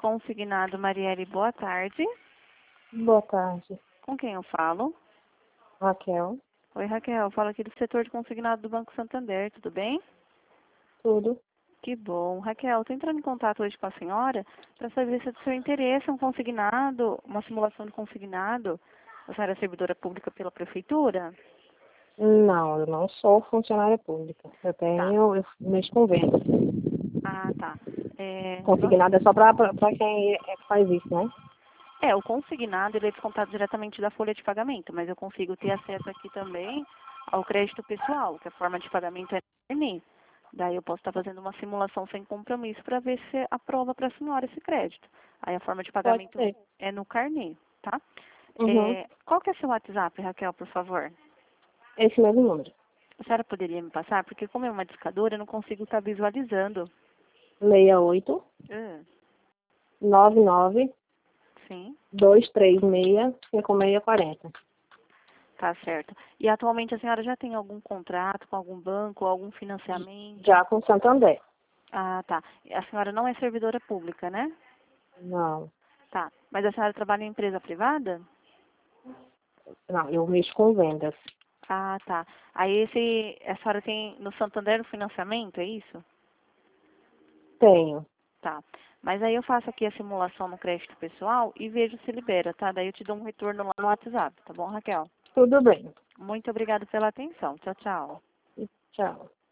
Consignado Marielle, boa tarde. Boa tarde, Com quem eu falo? Raquel. Oi, Raquel. Falo aqui do setor de consignado do Banco Santander, tudo bem? Tudo? Que bom. Raquel, estou entrando em contato hoje com a senhora para saber se é do seu interesse um consignado, uma simulação de consignado. A senhora é servidora pública pela prefeitura? Não, eu não sou funcionária pública. Tá. Eu mexo com venda. Ah, tá. Consignado é só para quem faz isso, né? O consignado ele é descontado diretamente da folha de pagamento, mas eu consigo ter acesso aqui também ao crédito pessoal, que a forma de pagamento é carnê. Daí eu posso estar fazendo uma simulação sem compromisso para ver se aprova para a senhora esse crédito. Aí a forma de Pode pagamento ser. é no carnê, tá? Uhum. Qual que é seu WhatsApp, Raquel, por favor? Esse mesmo número. A senhora poderia me passar? Porque como é uma discadora, eu não consigo estar visualizando. 68 Ah, 99 sim, 236 5640. tá certo. E atualmente a senhora já tem algum contrato com algum banco, algum financiamento? Já com Santander. Ah, tá. A senhora não é servidora pública, né? Não, Tá. Mas a senhora trabalha em empresa privada? não, eu mexo com vendas. Ah, tá. Aí a senhora tem no Santander o financiamento, é isso? Tenho. Tá. Mas aí eu faço aqui a simulação no crédito pessoal e vejo se libera, tá? Daí eu te dou um retorno lá no WhatsApp, tá bom, Raquel? Tudo bem. Muito obrigada pela atenção. Tchau, tchau. Tchau.